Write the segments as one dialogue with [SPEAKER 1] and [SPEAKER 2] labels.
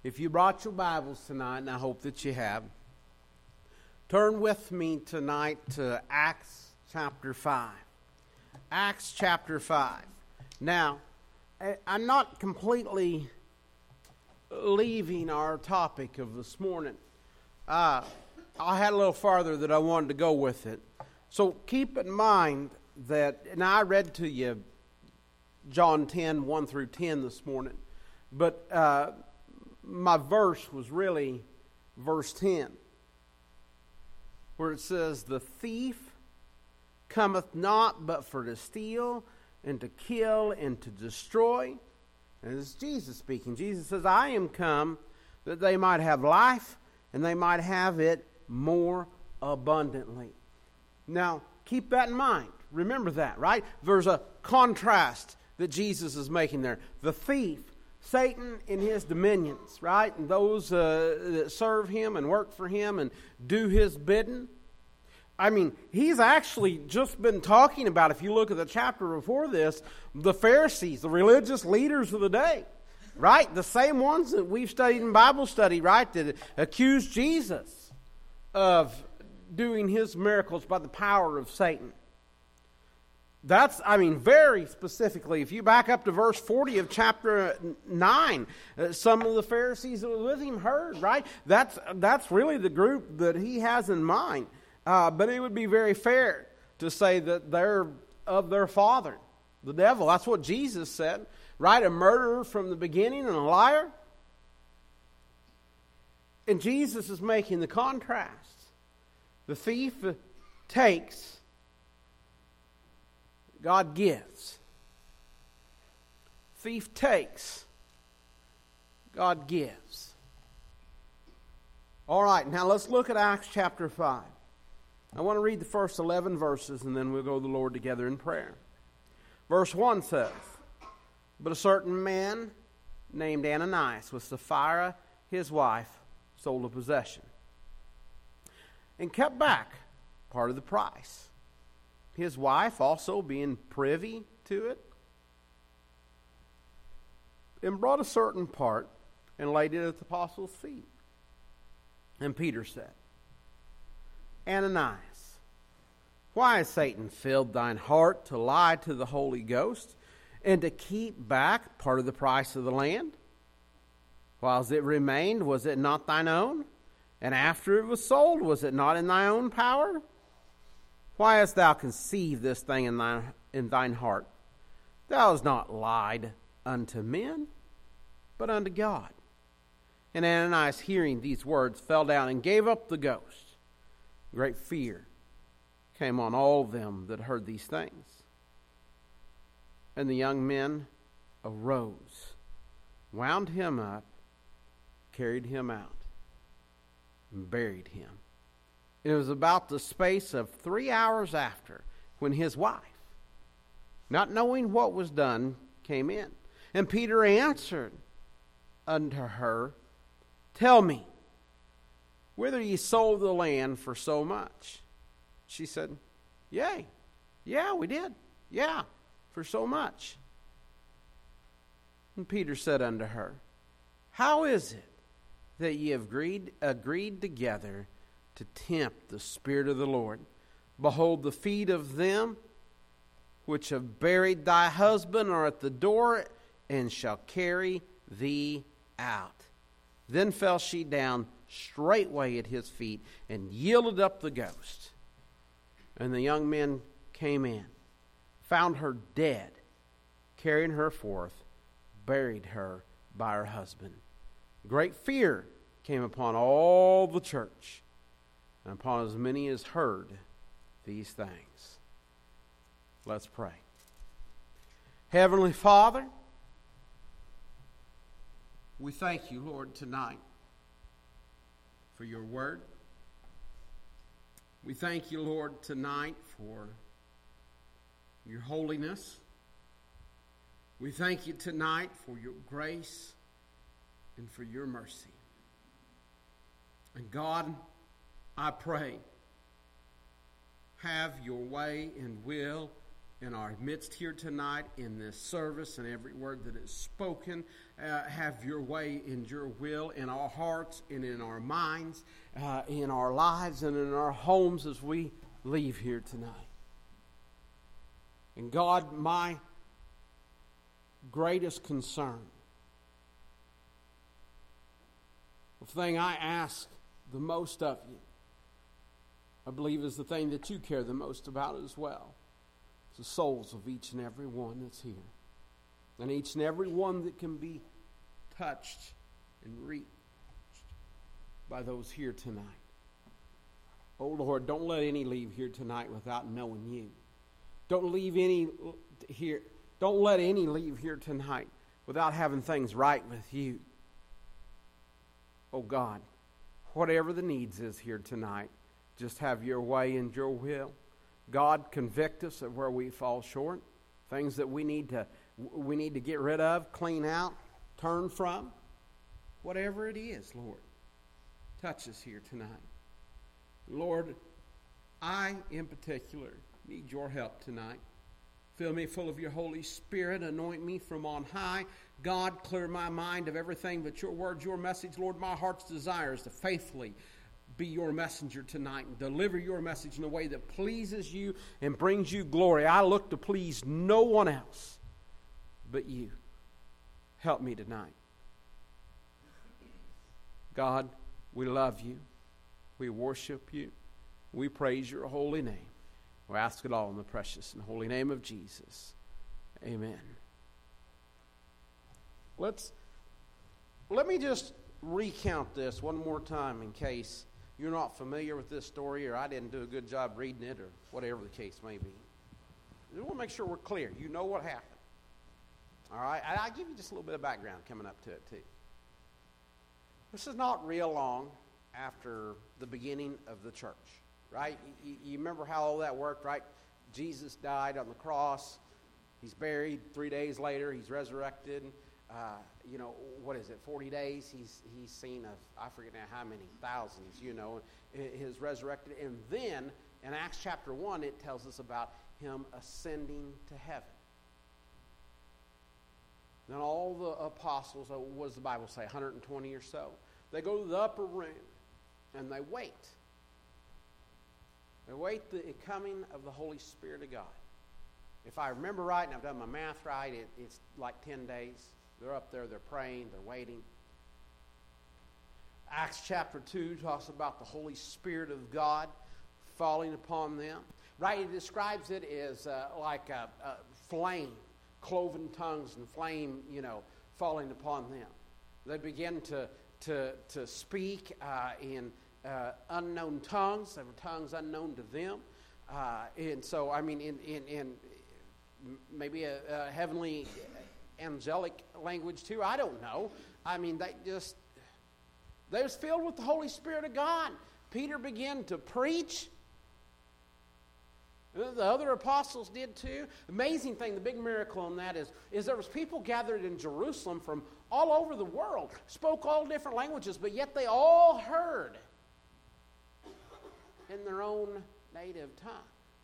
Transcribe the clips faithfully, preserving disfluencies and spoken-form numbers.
[SPEAKER 1] If you brought your Bibles tonight, and I hope that you have, turn with me tonight to Acts chapter five. Acts chapter five. Now, I'm not completely leaving our topic of this morning. Uh, I had a little farther that I wanted to go with it. So keep in mind that, and I read to you John ten, one through ten this morning, but uh, my verse was really verse ten, where it says, "The thief cometh not but for to steal and to kill and to destroy." And this is Jesus speaking. Jesus says, "I am come that they might have life and they might have it more abundantly." Now, keep that in mind. Remember that, right? There's a contrast that Jesus is making there. The thief, Satan and his dominions, right? And those uh, that serve him and work for him and do his bidding. I mean, he's actually just been talking about, if you look at the chapter before this, the Pharisees, the religious leaders of the day, right? The same ones that we've studied in Bible study, right? That accused Jesus of doing his miracles by the power of Satan. That's, I mean, very specifically, if you back up to verse forty of chapter nine, uh, some of the Pharisees that were with him heard, right? That's, that's really the group that he has in mind. Uh, but it would be very fair to say that they're of their father, the devil. That's what Jesus said, right? A murderer from the beginning and a liar. And Jesus is making the contrast. The thief takes, God gives. Thief takes, God gives. All right, now let's look at Acts chapter five. I want to read the first eleven verses, and then we'll go to the Lord together in prayer. Verse one says, "But a certain man named Ananias, with Sapphira his wife, sold a possession, and kept back part of the price. His wife also being privy to it, and brought a certain part, and laid it at the apostles' feet. And Peter said, Ananias, why has Satan filled thine heart to lie to the Holy Ghost, and to keep back part of the price of the land? Whilst it remained, was it not thine own? And after it was sold, was it not in thy own power? Why hast thou conceived this thing in thine, in thine heart? Thou hast not lied unto men, but unto God." And Ananias, hearing these words, fell down and gave up the ghost. Great fear came on all them that heard these things. And the young men arose, wound him up, carried him out, and buried him. It was about the space of three hours after when his wife, not knowing what was done, came in. And Peter answered unto her, "Tell me, whether ye sold the land for so much?" She said, "Yea, yeah, we did. Yeah, for so much." And Peter said unto her, "How is it that ye have agreed, agreed together to tempt the Spirit of the Lord? Behold, the feet of them which have buried thy husband are at the door, and shall carry thee out." Then fell she down straightway at his feet, and yielded up the ghost. And the young men came in, found her dead, carrying her forth, buried her by her husband. Great fear came upon all the church, and upon as many as heard these things. Let's pray. Heavenly Father, we thank you, Lord, tonight for your word. We thank you, Lord, tonight for your holiness. We thank you tonight for your grace and for your mercy. And God, I pray, have your way and will in our midst here tonight, in this service, and every word that is spoken. Uh, have your way and your will in our hearts and in our minds, uh, in our lives and in our homes as we leave here tonight. And God, my greatest concern, the thing I ask the most of you, I believe is the thing that you care the most about as well. It's the souls of each and every one that's here. And each and every one that can be touched and reached by those here tonight. Oh Lord, don't let any leave here tonight without knowing you. Don't leave any here. Don't let any leave here tonight without having things right with you. Oh God, whatever the needs is here tonight, just have your way and your will. God, convict us of where we fall short, things that we need to we need to get rid of, clean out, turn from. Whatever it is, Lord, touch us here tonight. Lord, I in particular need your help tonight. Fill me full of your Holy Spirit. Anoint me from on high. God, clear my mind of everything but your words, your message. Lord, my heart's desire is to faithfully be your messenger tonight and deliver your message in a way that pleases you and brings you glory. I look to please no one else but you. Help me tonight. God, we love you. We worship you. We praise your holy name. We ask it all in the precious and holy name of Jesus. Amen. Let's let me just recount this one more time in case you're not familiar with this story or I didn't do a good job reading it or whatever the case may be. We want to make sure we're clear. You know what happened. All right? And I'll give you just a little bit of background coming up to it too. This is not real long after the beginning of the church, right? You, you remember how all that worked, right? Jesus died on the cross. He's buried. Three days later, he's resurrected. Uh, you know, what is it, forty days? He's he's seen, of, I forget now how many, thousands, you know, his resurrected. And then, in Acts chapter one, it tells us about him ascending to heaven. Then all the apostles, what does the Bible say, one hundred twenty or so, they go to the upper room and they wait. They wait the coming of the Holy Spirit of God. If I remember right, and I've done my math right, it, it's like ten days. They're up there, they're praying, they're waiting. Acts chapter two talks about the Holy Spirit of God falling upon them. Right, it describes it as uh, like a, a flame, cloven tongues and flame, you know, falling upon them. They begin to to to speak uh, in uh, unknown tongues. They were tongues unknown to them. Uh, and so, I mean, in, in, in maybe a, a heavenly angelic language too. I don't know. I mean, they just, they was filled with the Holy Spirit of God. Peter began to preach. The other apostles did too. Amazing thing, the big miracle in that is, is there was people gathered in Jerusalem from all over the world, spoke all different languages, but yet they all heard in their own native tongue.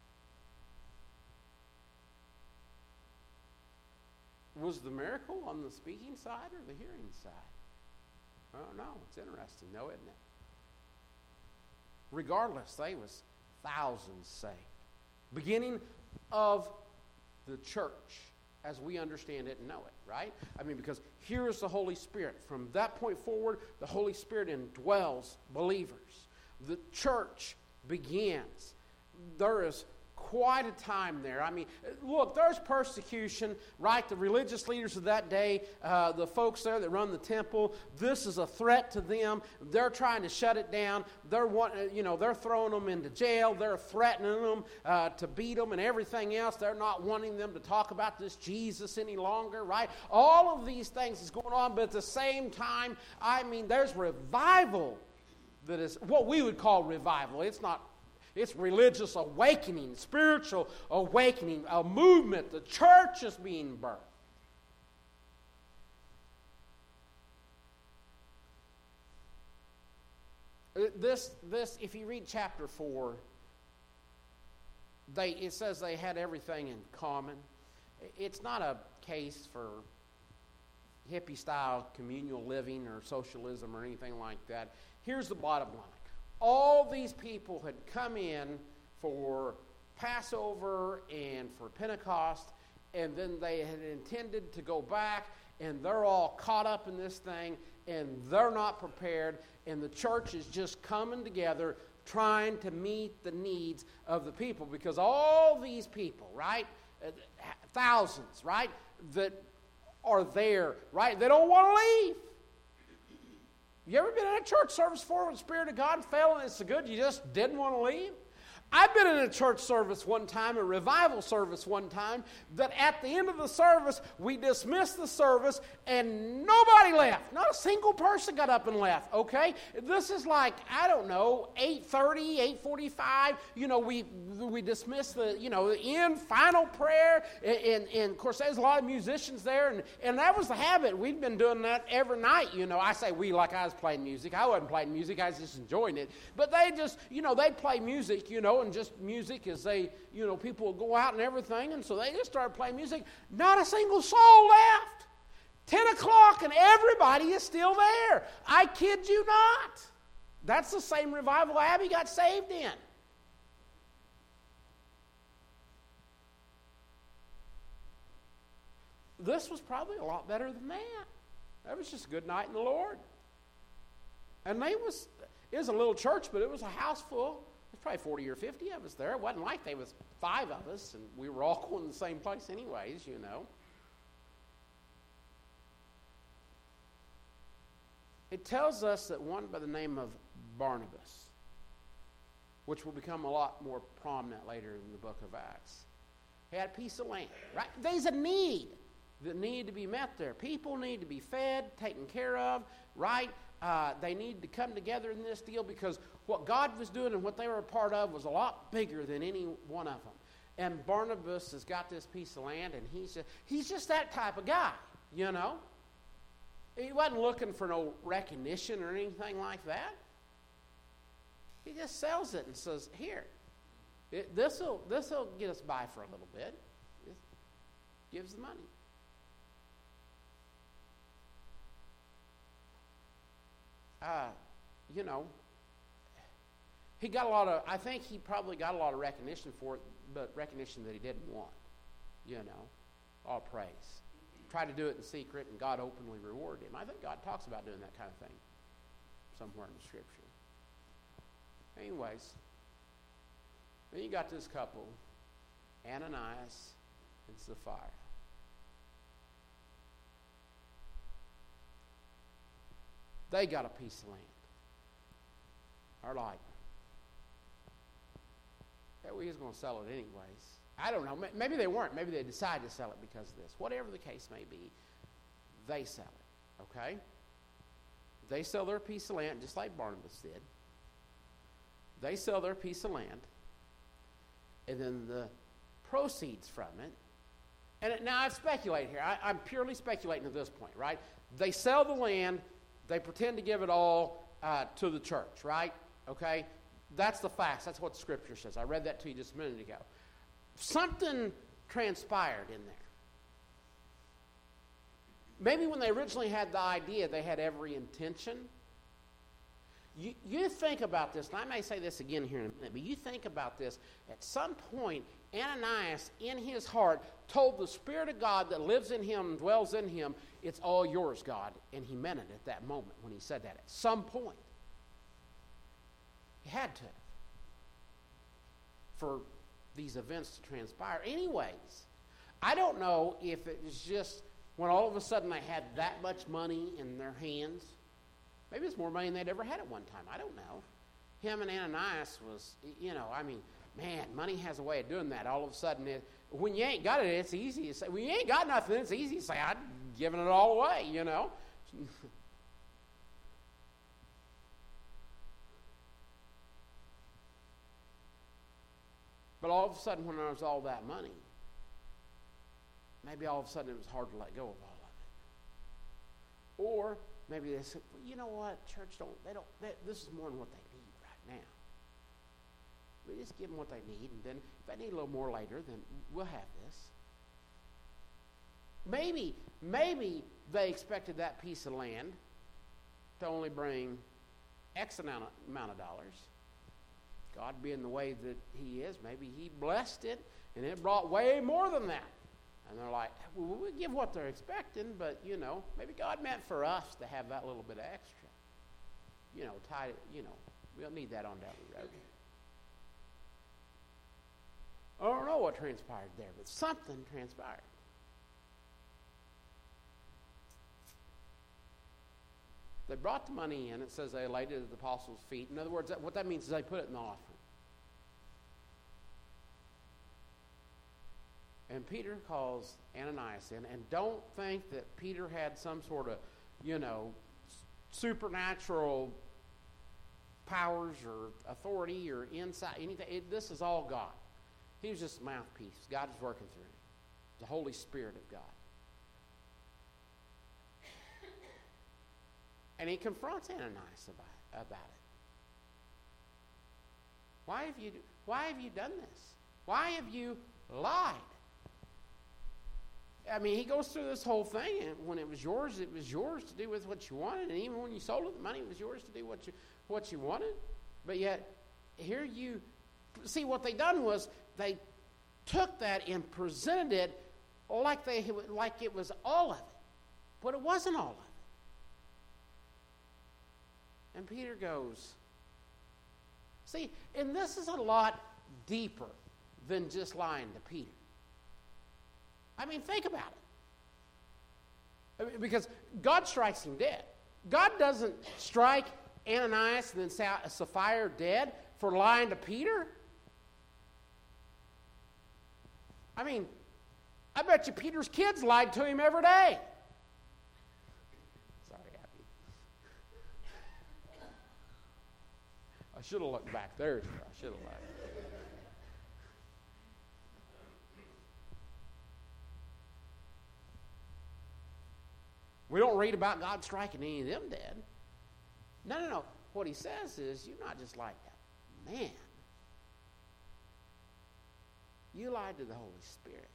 [SPEAKER 1] Was the miracle on the speaking side or the hearing side? I don't know. It's interesting, though, isn't it? Regardless, they was thousands saved. Beginning of the church as we understand it and know it, right? I mean, because here is the Holy Spirit. From that point forward, the Holy Spirit indwells believers. The church begins. There is quite a time there. I mean, look, there's persecution, right? The religious leaders of that day, uh, the folks there that run the temple, this is a threat to them. They're trying to shut it down. They're want, you know, they're throwing them into jail. They're threatening them uh, to beat them and everything else. They're not wanting them to talk about this Jesus any longer, right? All of these things is going on, but at the same time, I mean, there's revival that is what we would call revival. It's not. It's religious awakening, spiritual awakening, a movement. The church is being birthed. This, this, if you read chapter four, they it says they had everything in common. It's not a case for hippie-style communal living or socialism or anything like that. Here's the bottom line. All these people had come in for Passover and for Pentecost, and then they had intended to go back, and they're all caught up in this thing, and they're not prepared, and the church is just coming together trying to meet the needs of the people, because all these people, right, thousands, right, that are there, right, they don't want to leave. You ever been in a church service before when the Spirit of God fell and it's so good you just didn't want to leave? I've been in a church service one time, a revival service one time, that at the end of the service, we dismissed the service and nobody left. Not a single person got up and left, okay? This is like, I don't know, eight thirty, eight forty-five. You know, we we dismissed the, you know, the end, final prayer. And, and, and, of course, there's a lot of musicians there. And, and that was the habit. We'd been doing that every night, you know. I say we like I was playing music. I wasn't playing music. I was just enjoying it. But they just, you know, they'd play music, you know, and just music as they, you know, people would go out and everything, and so they just started playing music. Not a single soul left. Ten o'clock and everybody is still there. I kid you not. That's the same revival Abby got saved in. This was probably a lot better than that. That was just a good night in the Lord. And they was, it was a little church, but it was a house full. There's probably forty or fifty of us there. It wasn't like there was five of us, and we were all going to the same place anyways, you know. It tells us that one by the name of Barnabas, which will become a lot more prominent later in the book of Acts, had a piece of land, right? There's a need that need to be met there. People need to be fed, taken care of, right? Uh, they need to come together in this deal, because what God was doing and what they were a part of was a lot bigger than any one of them. And Barnabas has got this piece of land, and he's just, he's just that type of guy, you know. He wasn't looking for no recognition or anything like that. He just sells it and says, here, it, this'll, this'll get us by for a little bit. Just gives the money. Uh, you know, he got a lot of, I think he probably got a lot of recognition for it, but recognition that he didn't want, you know, all praise. Tried to do it in secret, and God openly rewarded him. I think God talks about doing that kind of thing somewhere in the Scripture. Anyways, then you got this couple, Ananias and Sapphira. They got a piece of land. Or like, yeah, we was going to sell it anyways. I don't know. Maybe they weren't. Maybe they decided to sell it because of this. Whatever the case may be, they sell it. Okay? They sell their piece of land just like Barnabas did. They sell their piece of land. And then the proceeds from it. And it, now I speculate here. I, I'm purely speculating at this point, right? They sell the land. They pretend to give it all uh, to the church, right? Okay? That's the facts. That's what the Scripture says. I read that to you just a minute ago. Something transpired in there. Maybe when they originally had the idea, they had every intention. You, you think about this, and I may say this again here in a minute, but you think about this. At some point, Ananias, in his heart, told the Spirit of God that lives in him, dwells in him, it's all yours, God. And he meant it at that moment when he said that. At some point. He had to. For these events to transpire. Anyways, I don't know if it was just when all of a sudden they had that much money in their hands. Maybe it's more money than they'd ever had at one time. I don't know. Him and Ananias was, you know, I mean, man, money has a way of doing that. All of a sudden, it, when you ain't got it, it's easy to say, when you ain't got nothing, it's easy to say, I'd given it all away, you know. But all of a sudden, when there was all that money, maybe all of a sudden it was hard to let go of all of it. Or maybe they said, well, you know what, church don't, they don't, they, this is more than what they need right now. We just give them what they need, and then if they need a little more later, then we'll have this. Maybe, maybe they expected that piece of land to only bring X amount of, amount of dollars. God being the way that he is, maybe he blessed it, and it brought way more than that. And they're like, well, we give what they're expecting, but, you know, maybe God meant for us to have that little bit of extra. You know, tied, you know, we'll need that on down the road. I don't know what transpired there, but something transpired. They brought the money in. It says they laid it at the apostles' feet. In other words, that, what that means is they put it in the offering. And Peter calls Ananias in. And don't think that Peter had some sort of, you know, supernatural powers or authority or insight, anything. It, this is all God. He was just a mouthpiece. God is working through him. The Holy Spirit of God. And he confronts Ananias about, about it. Why have you, why have you done this? Why have you lied? I mean, he goes through this whole thing, and when it was yours, it was yours to do with what you wanted, and even when you sold it, the money was yours to do what you what you wanted. But yet, here you see what they done was they took that and presented it like they like it was all of it, but it wasn't all of it. And Peter goes, see, and this is a lot deeper than just lying to Peter. I mean, think about it. I mean, because God strikes him dead. God doesn't strike Ananias and then Sapphira dead for lying to Peter. I mean, I bet you Peter's kids lied to him every day. I should have looked back there. I should have looked. We don't read about God striking any of them dead. No, no, no. What he says is, you're not just like that man. You lied to the Holy Spirit.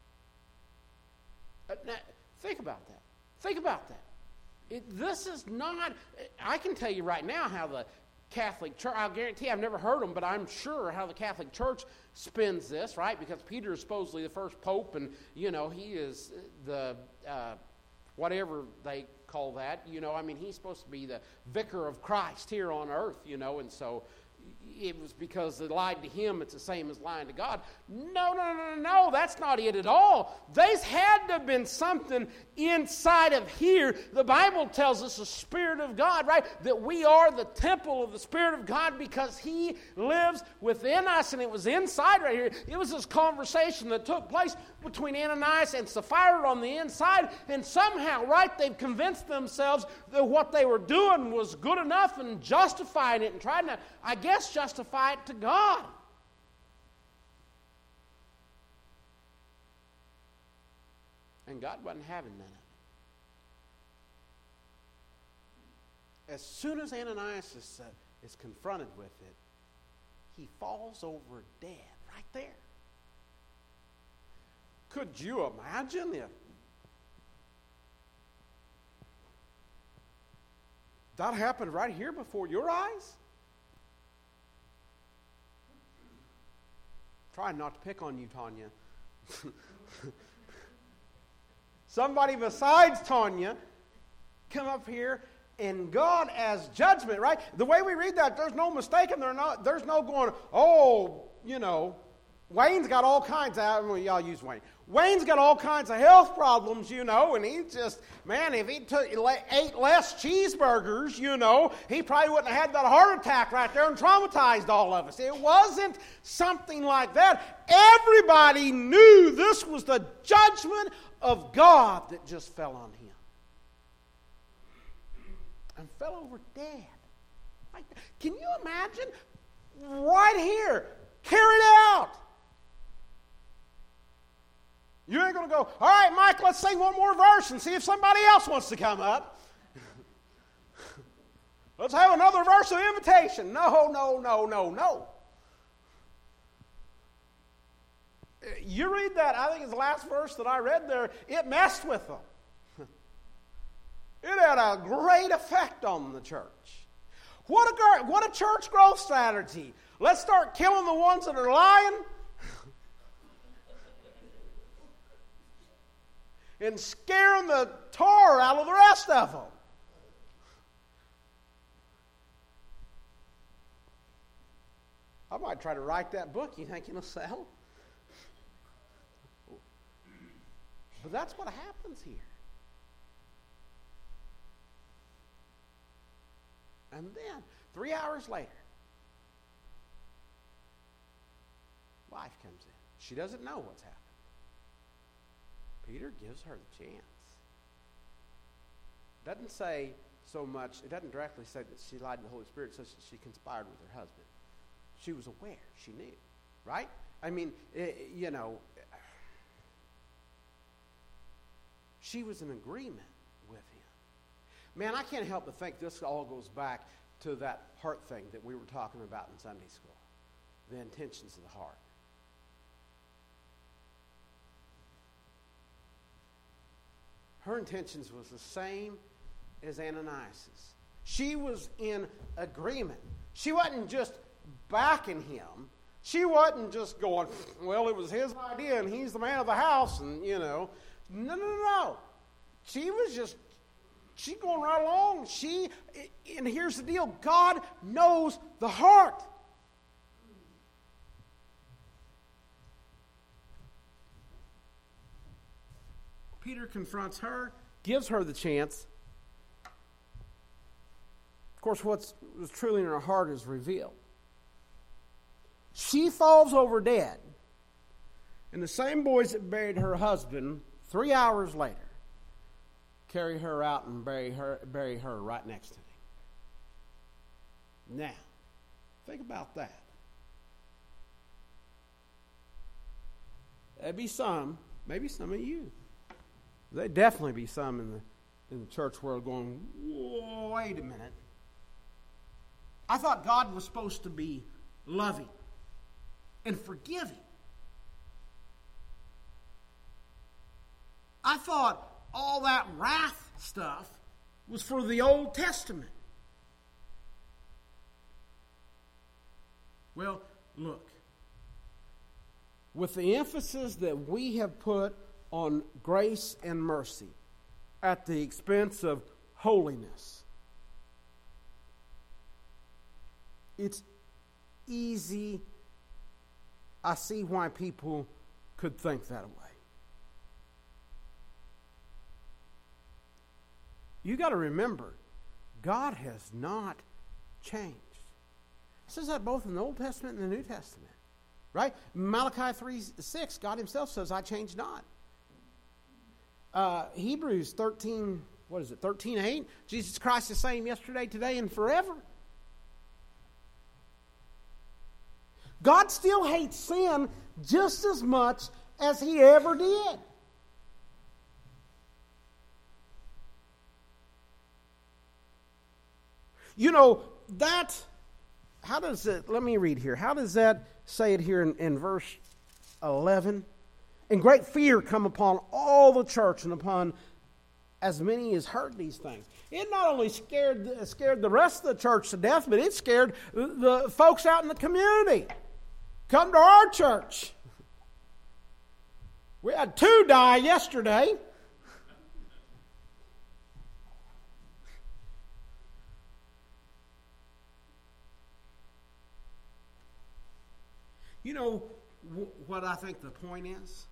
[SPEAKER 1] Uh, now, think about that. Think about that. It, this is not, I can tell you right now how the Catholic Church, I'll guarantee I've never heard them, but I'm sure how the Catholic Church spins this, right? Because Peter is supposedly the first pope, and, you know, he is the, uh, whatever they call that, you know, I mean, he's supposed to be the vicar of Christ here on earth, you know, and so it was because they lied to him, it's the same as lying to God. No, no, no, no, no, that's not it at all. There's had to have been something inside of here. The Bible tells us the Spirit of God, right? That we are the temple of the Spirit of God because he lives within us, and it was inside right here. It was this conversation that took place between Ananias and Sapphira on the inside, and somehow, right, they've convinced themselves that what they were doing was good enough and justifying it and trying to, I guess, justify it to God. And God wasn't having none of it. As soon as Ananias is, uh, is confronted with it, he falls over dead right there. Could you imagine if that happened right here before your eyes? Trying not to pick on you, Tanya. Somebody besides Tanya come up here, and God as judgment, right? The way we read that, there's no mistaking. There's no, there's no going, oh, you know, Wayne's got all kinds of, well, y'all use Wayne. Wayne's got all kinds of health problems, you know, and he just, man, if he took, ate less cheeseburgers, you know, he probably wouldn't have had that heart attack right there and traumatized all of us. It wasn't something like that. Everybody knew this was the judgment of God that just fell on him. And fell over dead. Like, can you imagine? Right here. Carried out. You ain't going to go, all right, Mike, let's sing one more verse and see if somebody else wants to come up. Let's have another verse of invitation. No, no, no, no, no. you read that, I think it's the last verse that I read there, it messed with them. It had a great effect on the church. What a, what a church growth strategy. Let's start killing the ones that are lying and scaring the tar out of the rest of them. I might try to write that book. You think it'll sell? But that's what happens here. And then, three hours later, wife comes in. She doesn't know what's happened. Peter gives her the chance. Doesn't say so much, it doesn't directly say that she lied to the Holy Spirit. It says that she conspired with her husband. She was aware. She knew. Right? I mean, it, you know, she was in agreement with him. Man, I can't help but think this all goes back to that heart thing that we were talking about in Sunday school. The intentions of the heart. Her intentions was the same as Ananias's. She was in agreement. She wasn't just backing him. She wasn't just going, well, it was his idea and he's the man of the house and, you know. No, no, no, no. She was just, she going right along. She, and here's the deal. God knows the heart. Peter confronts her, gives her the chance. Of course, what's was truly in her heart is revealed. She falls over dead. And the same boys that buried her husband three hours later carry her out and bury her, bury her right next to him. Now, think about that. There'd be some, maybe some of you. There'd definitely be some in the in the church world going, whoa, wait a minute. I thought God was supposed to be loving and forgiving. I thought all that wrath stuff was for the Old Testament. Well, look. With the emphasis that we have put on grace and mercy at the expense of holiness, it's easy. I see why people could think that way. You got to remember, God has not changed. It says that both in the Old Testament and the New Testament. Right? Malachi three six, God himself says, I change not. Uh, Hebrews thirteen, what is it, thirteen eight? Jesus Christ is the same yesterday, today, and forever. God still hates sin just as much as he ever did. You know, that, how does it, let me read here. How does that say it here in, in verse eleven? And great fear come upon all the church and upon as many as heard these things. It not only scared, scared the rest of the church to death, but it scared the folks out in the community. Come to our church. We had two die yesterday. You know w- what I think the point is?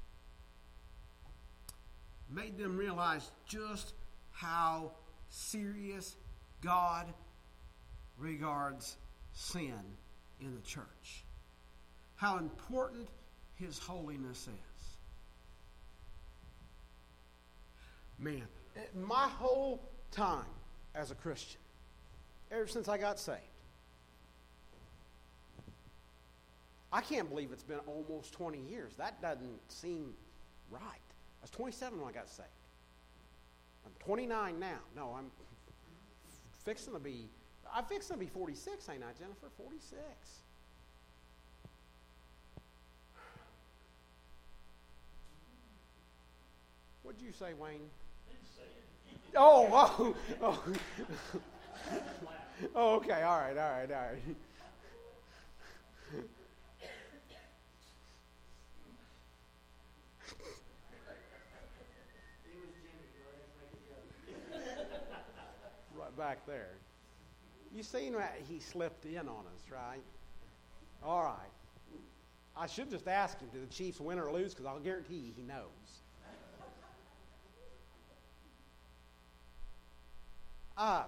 [SPEAKER 1] Made them realize just how serious God regards sin in the church. How important his holiness is. Man, my whole time as a Christian, ever since I got saved, I can't believe it's been almost twenty years. That doesn't seem right. I was twenty-seven when I got saved. I'm twenty-nine now. No, I'm fixing to be, I'm fixing to be forty-six, ain't I, Jennifer? forty-six. What'd you say, Wayne? Oh, oh, oh. Oh, okay, all right, all right, all right. Right back there. You seen that he slipped in on us, right? All right. I should just ask him, did the Chiefs win or lose? Because I'll guarantee you he knows. Uh,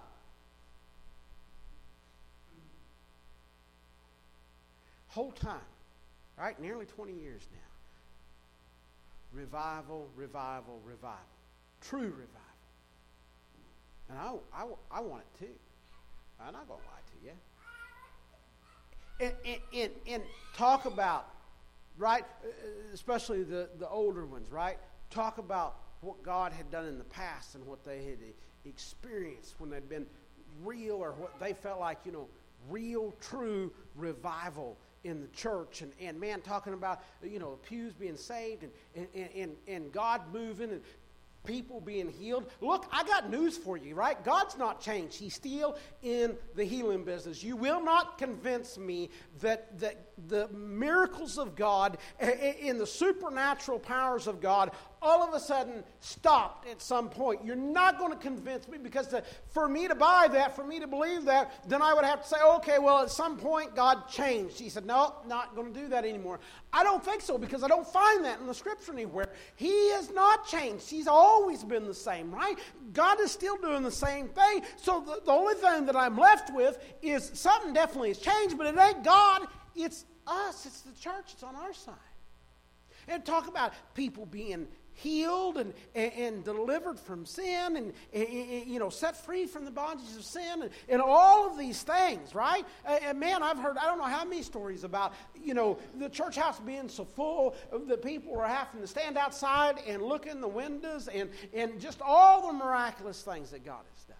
[SPEAKER 1] whole time, right? Nearly twenty years now. Revival, revival, revival. True revival. And I, I, I want it too. I'm not going to lie to you. And, and, and, and talk about, right, especially the, the older ones, right? Talk about what God had done in the past and what they had experienced when they'd been real, or what they felt like, you know, real, true revival in the church. And, and man, talking about, you know, pews being saved and, and, and, and God moving and people being healed. Look, I got news for you, right? God's not changed. He's still in the healing business. You will not convince me that, that the miracles of God in the supernatural powers of God all of a sudden stopped at some point. You're not going to convince me, because to, for me to buy that, for me to believe that, then I would have to say, okay, well, at some point God changed. He said, no, not going to do that anymore. I don't think so, because I don't find that in the Scripture anywhere. He has not changed. He's always been the same, right? God is still doing the same thing. So the, the only thing that I'm left with is something definitely has changed, but it ain't God. It's us. It's the church. It's on our side. And talk about people being healed and, and, and delivered from sin and, and, and, you know, set free from the bondages of sin and, and all of these things, right? And, and man, I've heard, I don't know how many stories about, you know, the church house being so full that people are having to stand outside and look in the windows and, and just all the miraculous things that God has done.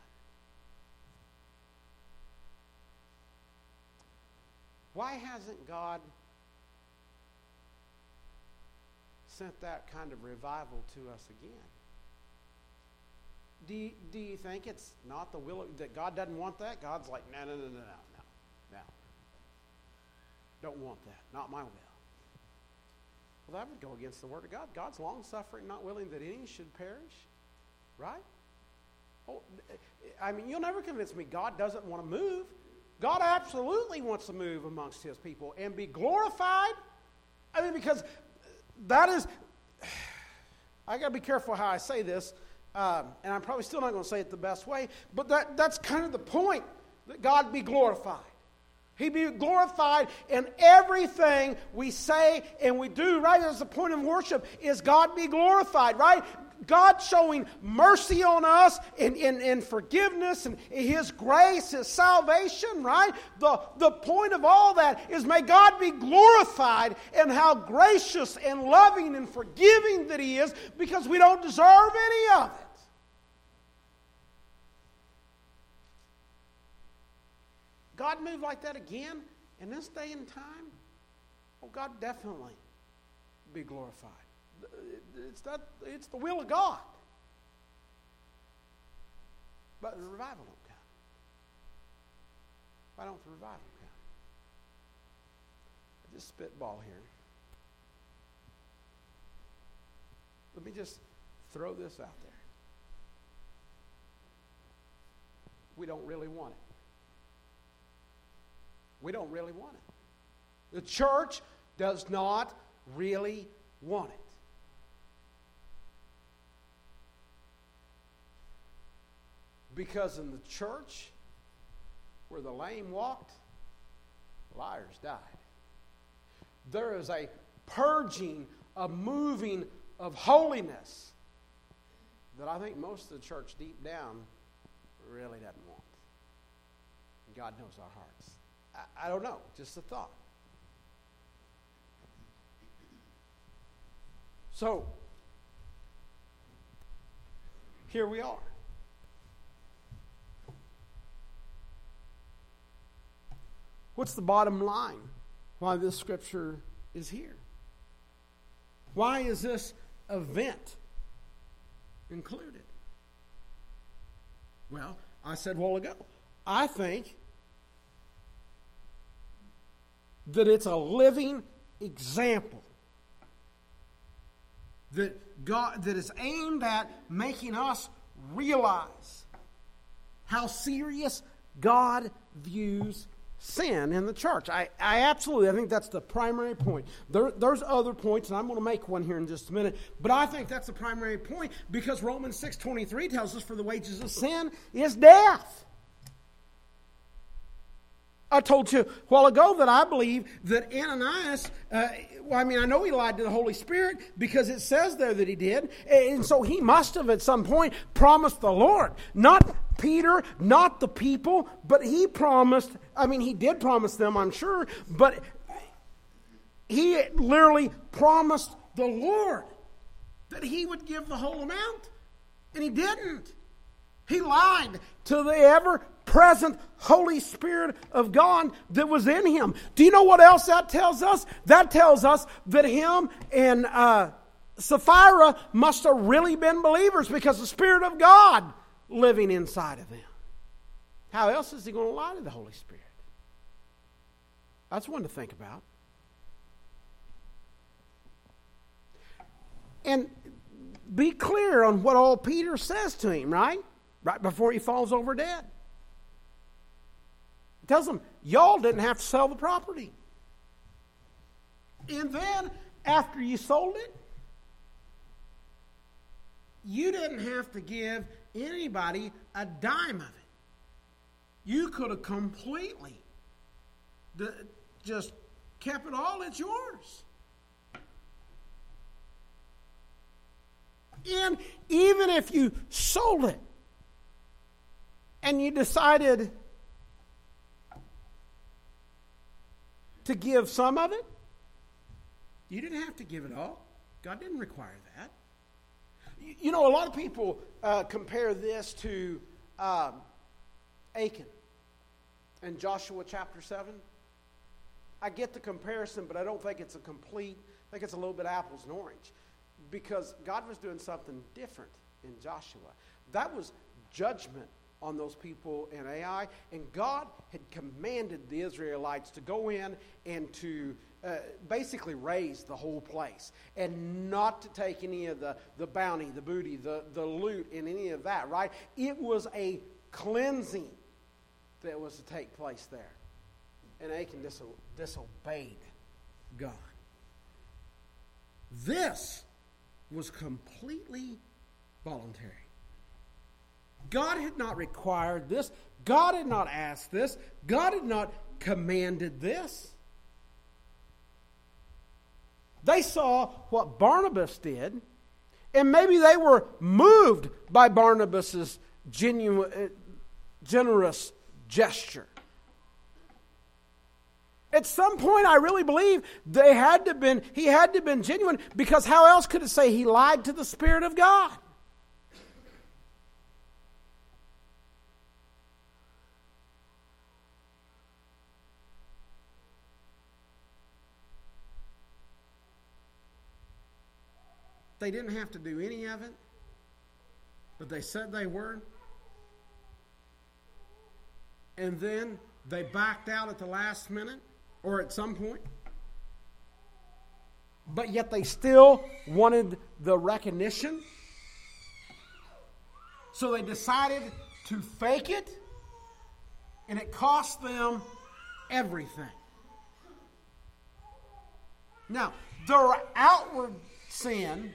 [SPEAKER 1] Why hasn't God sent that kind of revival to us again? Do you, do you think it's not the will of, that God doesn't want that? God's like, no, no, no, no, no, no, no. Don't want that. Not my will. Well, that would go against the Word of God. God's long-suffering, not willing that any should perish. Right? Oh, I mean, you'll never convince me God doesn't want to move. God absolutely wants to move amongst His people and be glorified. I mean, because that is, I got to be careful how I say this, um, and I'm probably still not going to say it the best way, but that, that's kind of the point, that God be glorified. He be glorified in everything we say and we do, right? As the point of worship is God be glorified, right? God showing mercy on us and, and, and forgiveness and His grace, His salvation, right? The, the point of all that is may God be glorified in how gracious and loving and forgiving that He is, because we don't deserve any of it. God moved like that again in this day and time? Oh, God definitely be glorified. It's that, it's the will of God. But the revival don't come. Why don't the revival come? I just spitball here. Let me just throw this out there. We don't really want it. We don't really want it. The church does not really want it. Because in the church, where the lame walked, liars died. There is a purging, a moving of holiness that I think most of the church deep down really doesn't want. And God knows our hearts. I, I don't know, just a thought. So, here we are. What's the bottom line? Why this scripture is here? Why is this event included. Well, I said a while ago, I think that it's a living example that God that is aimed at making us realize how serious God views sin in the church. I, I absolutely, I think that's the primary point. There, there's other points, and I'm going to make one here in just a minute, but I think that's the primary point because Romans six twenty-three tells us for the wages of sin is death. I told you a while ago that I believe that Ananias, uh, well, I mean, I know he lied to the Holy Spirit because it says there that he did. And so he must have at some point promised the Lord. Not Peter, not the people, but he promised, I mean, he did promise them, I'm sure, but he literally promised the Lord that he would give the whole amount. And he didn't. He lied to the ever-present Holy Spirit of God that was in him. Do you know what else that tells us? That tells us that him and uh, Sapphira must have really been believers because the Spirit of God living inside of them. How else is he going to lie to the Holy Spirit? That's one to think about. And be clear on what all Peter says to him, right? Right before he falls over dead. He tells them, y'all didn't have to sell the property. And then, after you sold it, you didn't have to give anybody a dime of it. You could have completely just kept it all. It's yours. And even if you sold it, and you decided to give some of it, you didn't have to give it all. God didn't require that. You, you know, a lot of people uh, compare this to um, Achan in Joshua chapter seven. I get the comparison, but I don't think it's a complete, I think it's a little bit apples and orange. Because God was doing something different in Joshua. That was judgment on those people in Ai, and God had commanded the Israelites to go in and to uh, basically raise the whole place and not to take any of the, the bounty, the booty, the, the loot, and any of that, right? It was a cleansing that was to take place there. And Achan diso- disobeyed God. This was completely voluntary. God had not required this. God had not asked this. God had not commanded this. They saw what Barnabas did, and maybe they were moved by Barnabas's genuine, generous gesture. At some point, I really believe they had to been, he had to have been genuine, because how else could it say he lied to the Spirit of God? They didn't have to do any of it, but they said they were. And then they backed out at the last minute, or at some point. But yet they still wanted the recognition. So they decided to fake it, and it cost them everything. Now, their outward sin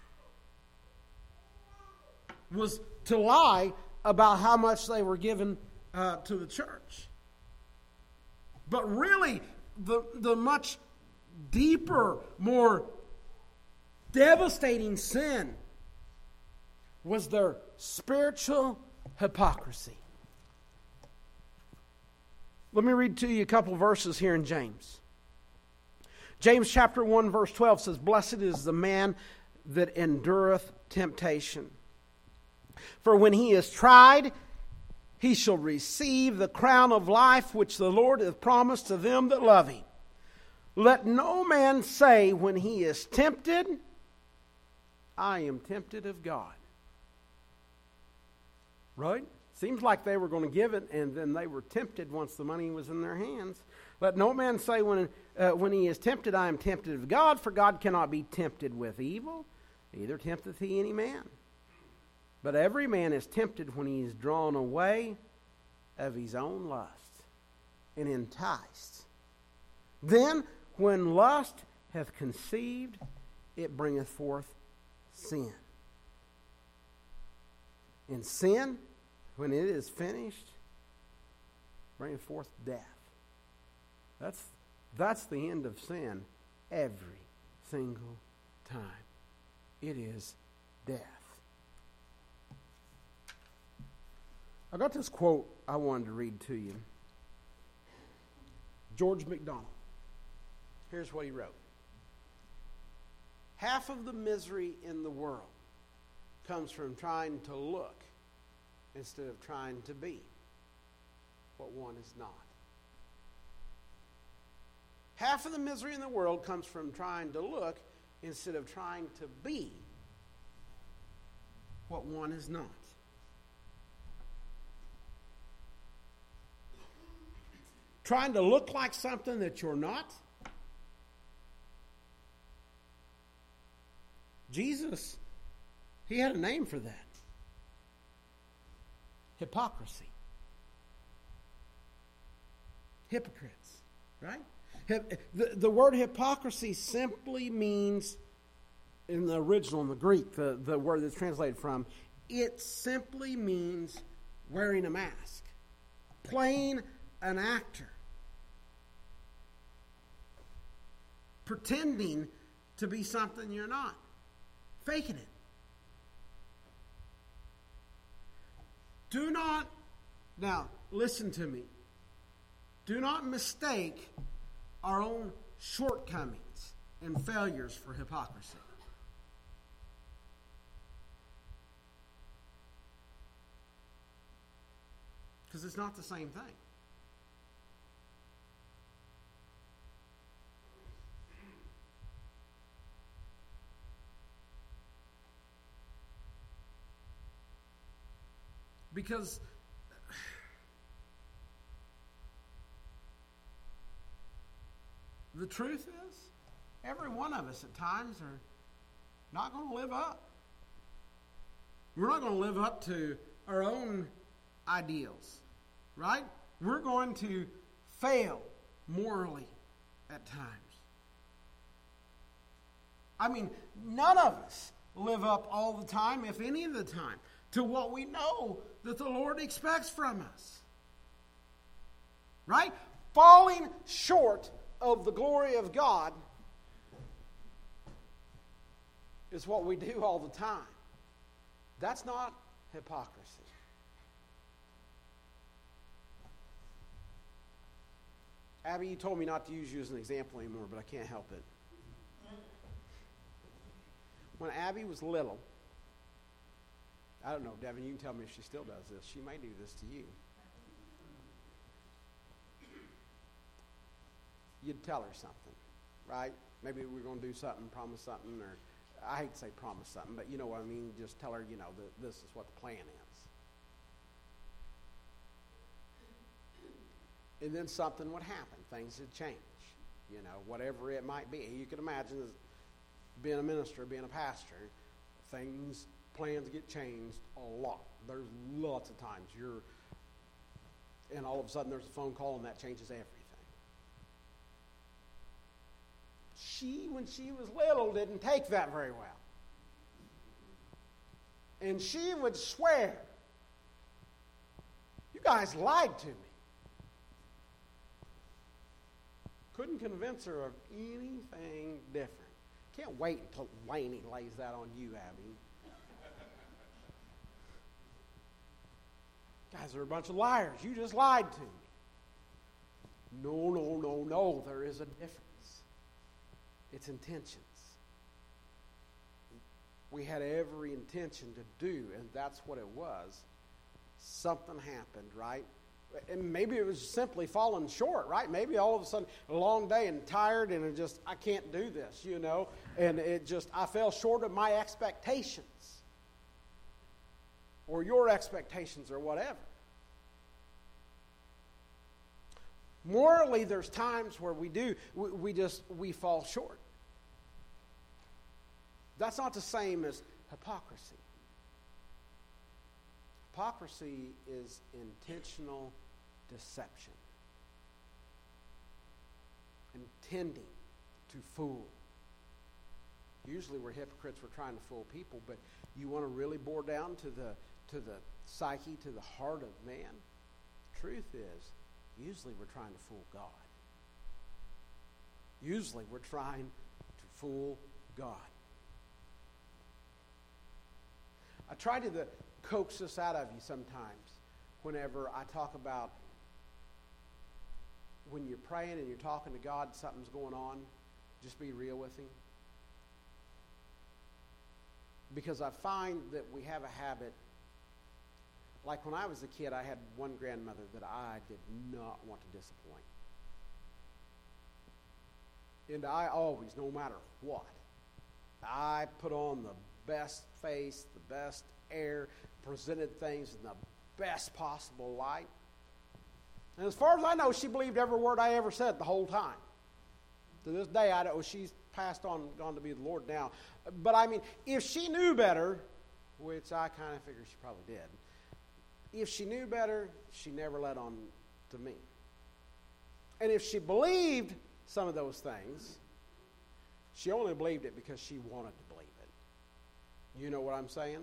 [SPEAKER 1] was to lie about how much they were given uh, to the church. But really, the, the much deeper, more devastating sin was their spiritual hypocrisy. Let me read to you a couple verses here in James. James chapter one verse twelve says, "Blessed is the man that endureth temptation. For when he is tried, he shall receive the crown of life which the Lord hath promised to them that love him. Let no man say when he is tempted, I am tempted of God. Right? Seems like they were going to give it, and then they were tempted once the money was in their hands. Let no man say when, uh, when he is tempted, I am tempted of God, for God cannot be tempted with evil, neither tempteth he any man. But every man is tempted when he is drawn away of his own lust and enticed. Then, when lust hath conceived, it bringeth forth sin. And sin, when it is finished, bringeth forth death. That's, that's the end of sin every single time. It is death. I got this quote I wanted to read to you. George MacDonald. Here's what he wrote. Half of the misery in the world comes from trying to look instead of trying to be what one is not. Half of the misery in the world comes from trying to look instead of trying to be what one is not. Trying to look like something that you're not. Jesus, he had a name for that. Hypocrisy. Hypocrites, right? The, the word hypocrisy simply means, in the original, in the Greek, the, the word that's translated from, it simply means wearing a mask, playing an actor, pretending to be something you're not, faking it. Do not, now listen to me, do not mistake our own shortcomings and failures for hypocrisy. Because it's not the same thing. Because the truth is, every one of us at times are not going to live up. We're not going to live up to our own ideals, right? We're going to fail morally at times. I mean, none of us live up all the time, if any of the time, to what we know that the Lord expects from us. Right? Falling short of the glory of God is what we do all the time. That's not hypocrisy. Abby, you told me not to use you as an example anymore, but I can't help it. When Abby was little, I don't know, Devin, you can tell me if she still does this. She may do this to you. You'd tell her something, right? Maybe we're going to do something, promise something, or I hate to say promise something, but you know what I mean. Just tell her, you know, that this is what the plan is. And then something would happen. Things would change, you know, whatever it might be. You can imagine as being a minister, being a pastor, things, plans get changed a lot. There's lots of times you're, and all of a sudden there's a phone call and that changes everything. She, when she was little, didn't take that very well. And she would swear, "You guys lied to me." Couldn't convince her of anything different. Can't wait until Laney lays that on you, Abby. Guys are a bunch of liars. You just lied to me. No, no, no, no. There is a difference. It's intentions. We had every intention to do, and that's what it was. Something happened, right? And maybe it was simply falling short, right? Maybe all of a sudden, a long day and tired, and it just, I can't do this, you know? And it just, I fell short of my expectations. or your expectations or whatever. Morally, there's times where we do, we, we just, we fall short. That's not the same as hypocrisy. Hypocrisy is intentional deception, intending to fool. Usually we're hypocrites, we're trying to fool people, but you want to really bore down to the to the psyche, to the heart of man? Truth is, usually we're trying to fool God. Usually we're trying to fool God. I try to the, coax this out of you sometimes whenever I talk about when you're praying and you're talking to God, something's going on, just be real with Him. Because I find that we have a habit, like when I was a kid, I had one grandmother that I did not want to disappoint. And I always, no matter what, I put on the best face, the best air, presented things in the best possible light. And as far as I know, she believed every word I ever said the whole time. To this day, I don't, she's passed on, gone to be the Lord now. But I mean, if she knew better, which I kind of figure she probably did, if she knew better, she never let on to me. And if she believed some of those things, she only believed it because she wanted to believe it. You know what I'm saying?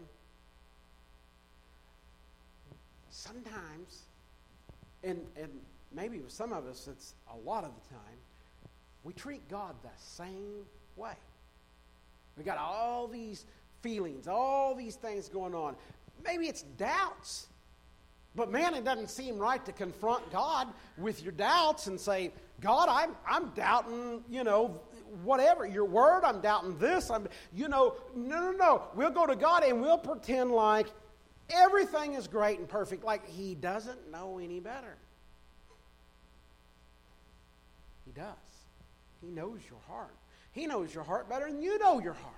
[SPEAKER 1] Sometimes, and, and maybe with some of us, it's a lot of the time, we treat God the same way. We got all these feelings, all these things going on. Maybe it's doubts. But man, it doesn't seem right to confront God with your doubts and say, God, I'm I'm doubting, you know, whatever, your word, I'm doubting this. I'm, you know, no, no, no. We'll go to God and we'll pretend like everything is great and perfect, like He doesn't know any better. He does. He knows your heart. He knows your heart better than you know your heart.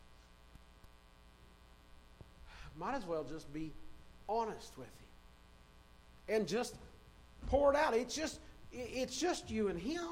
[SPEAKER 1] Might as well just be honest with Him and just pour it out. It's just, it's just you and Him.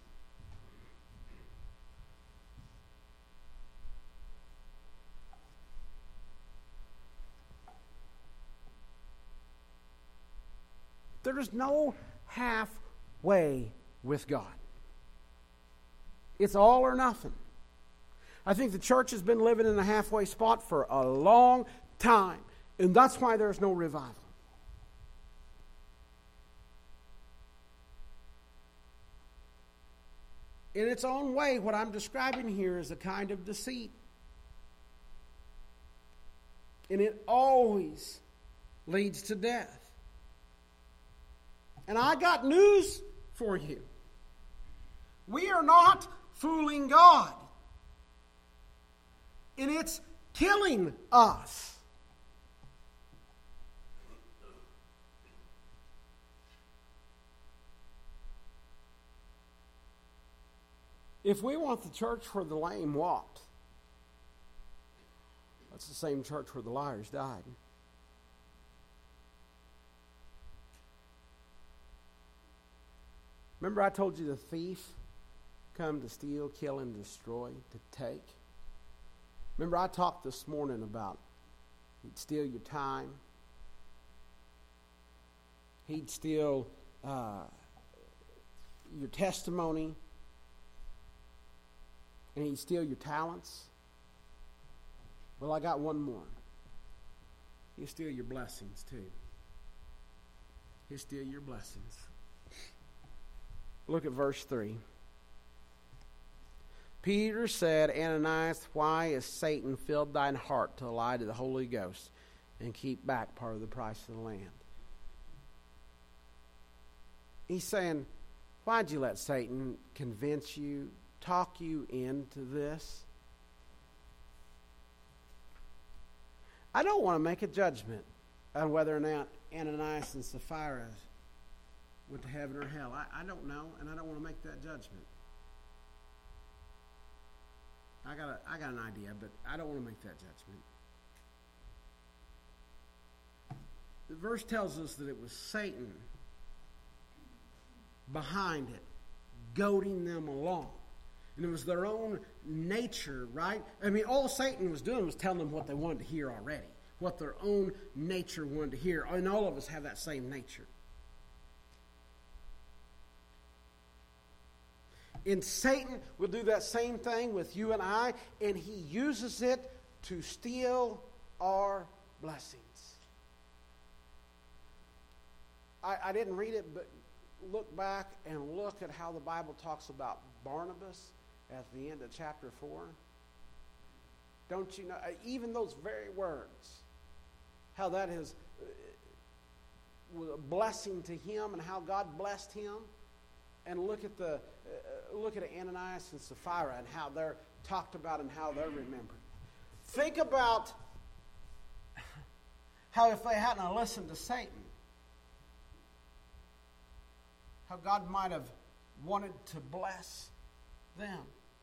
[SPEAKER 1] There is no halfway with God. It's all or nothing. I think the church has been living in a halfway spot for a long time, and that's why there's no revival. In its own way, what I'm describing here is a kind of deceit. And it always leads to death. And I got news for you. We are not fooling God. And it's killing us. If we want the church where the lame walked, that's the same church where the liars died. Remember I told you the thief come to steal, kill, and destroy, to take? Remember I talked this morning about he'd steal your time. He'd steal uh, your testimony. And he'd steal your talents. Well, I got one more. He'll steal your blessings too. He'll steal your blessings. Look at verse three. Peter said, Ananias, why has Satan filled thine heart to lie to the Holy Ghost and keep back part of the price of the land? He's saying, why'd you let Satan convince you, talk you into this? I don't want to make a judgment on whether or not Ananias and Sapphira went to heaven or hell. I, I don't know, and I don't want to make that judgment. I got a, I got an idea, but I don't want to make that judgment. the verse tells us that it was Satan behind it, goading them along. And it was their own nature, right? I mean, all Satan was doing was telling them what they wanted to hear already, what their own nature wanted to hear. And all of us have that same nature. And Satan will do that same thing with you and I, and he uses it to steal our blessings. I, I didn't read it, but look back and look at how the Bible talks about Barnabas at the end of chapter four. Don't you know, even those very words, how that is a blessing to him and how God blessed him. And look at the uh, look at Ananias and Sapphira and how they're talked about and how they're remembered. Think about how if they hadn't listened to Satan, how God might have wanted to bless them.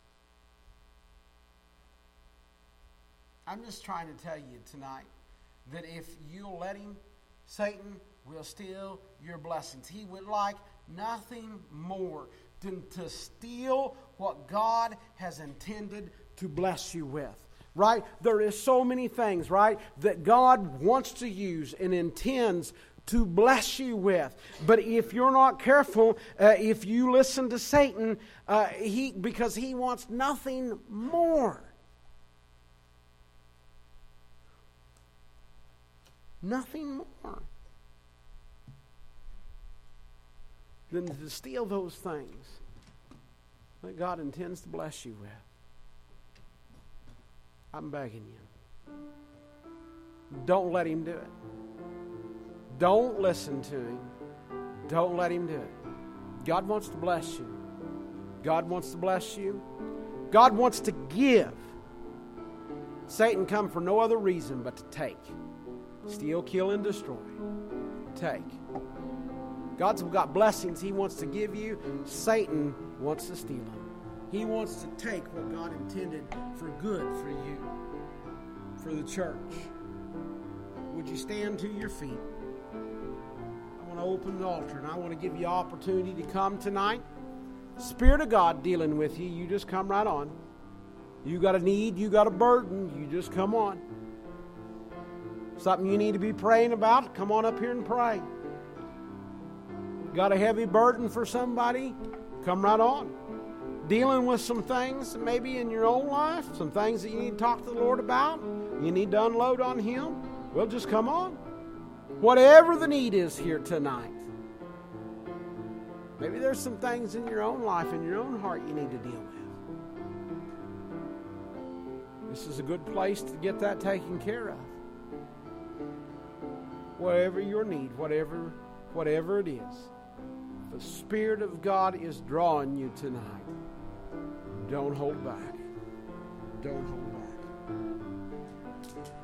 [SPEAKER 1] I'm just trying to tell you tonight that if you'll let him, Satan will steal your blessings. He would like nothing more than to steal what God has intended to bless you with. Right? There is so many things, right, that God wants to use and intends to bless you with. But if you're not careful, uh, if you listen to Satan, uh, he because he wants nothing more. Nothing more than to steal those things that God intends to bless you with. I'm begging you. Don't let him do it. Don't listen to him. Don't let him do it. God wants to bless you. God wants to bless you. God wants to give. Satan come for no other reason but to take. Steal, kill, and destroy. Take. God's got blessings he wants to give you. Satan wants to steal them. He wants to take what God intended for good for you, for the church. Would you stand to your feet? I want to open the altar, and I want to give you opportunity to come tonight. Spirit of God dealing with you, you just come right on. You got a need, you got a burden, you just come on. Something you need to be praying about, come on up here and pray. Got a heavy burden for somebody, come right on. Dealing with some things maybe in your own life, some things that you need to talk to the Lord about, you need to unload on him, well, just come on. Whatever the need is here tonight. Maybe there's some things in your own life, in your own heart you need to deal with. This is a good place to get that taken care of. Whatever your need, whatever, whatever it is, the Spirit of God is drawing you tonight. Don't hold back. Don't hold back.